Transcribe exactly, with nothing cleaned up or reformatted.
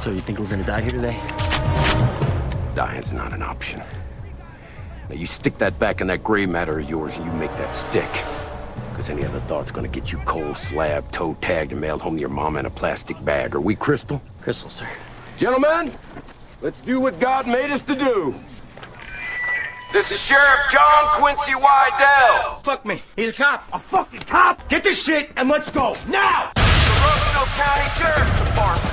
So you think we're gonna die here today? Dying's not an option. Now you stick that back in that gray matter of yours and you make that stick. Because any other thought's gonna get you cold slab, toe tagged, and mailed home to your mama in a plastic bag. Are we crystal? Crystal, sir. Gentlemen, let's do what God made us to do. This is Sheriff John Quincy Wydell. Fuck me. He's a cop. A fucking cop? Get this shit and let's go. Now! The Roseville County Sheriff's Department.